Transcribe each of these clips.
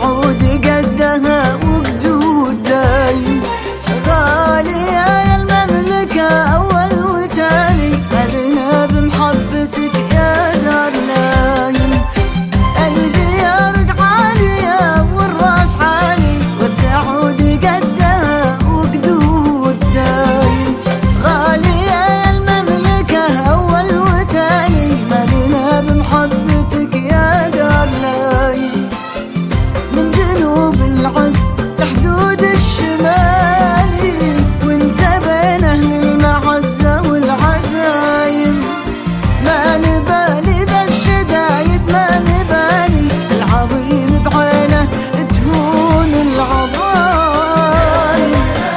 السعود قدها وقدود دايم. غالية المملكة أول وتالي، أذنا بمحبتك يا دار نايم. قلبي يرق عالية والراس عالي، والسعود قدها وقدود دايم. غالية المملكة أول وتالي، مالنا بمحبتك يا دار نايم. من جنوب العز لحدود الشمالي، وانت بين أهل المعزة والعزايم. ما نبالي بالشدايد، ما نبالي العظيم بعينه تهون العظايم.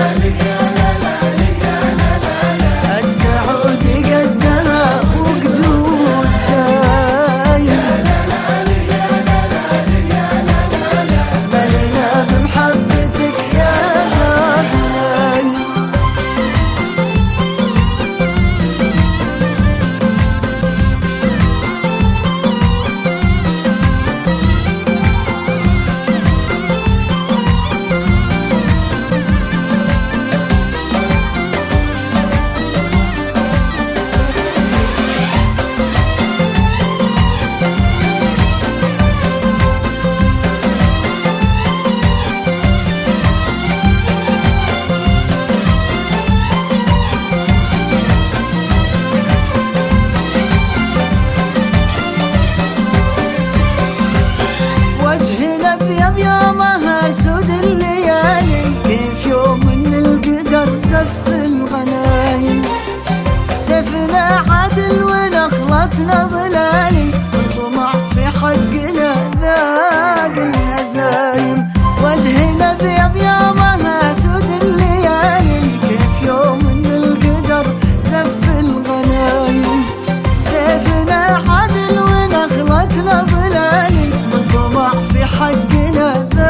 السعود قدها وقدود دايم، ملينا بمحبتك يا دار نايم. وجهنا ابيض يومها سود الليالي، كيف يوم من القدر زف الغنايم. سيفنا عدل ونخلتنا ظلالي، الطمع في حقنا ذاق الهزايم. وجهنا ابيض يومها سود الليالي، كيف يوم من القدر زف الغنايم. سيفنا عدل ونخلتنا ظلالي، الطمع في حقنا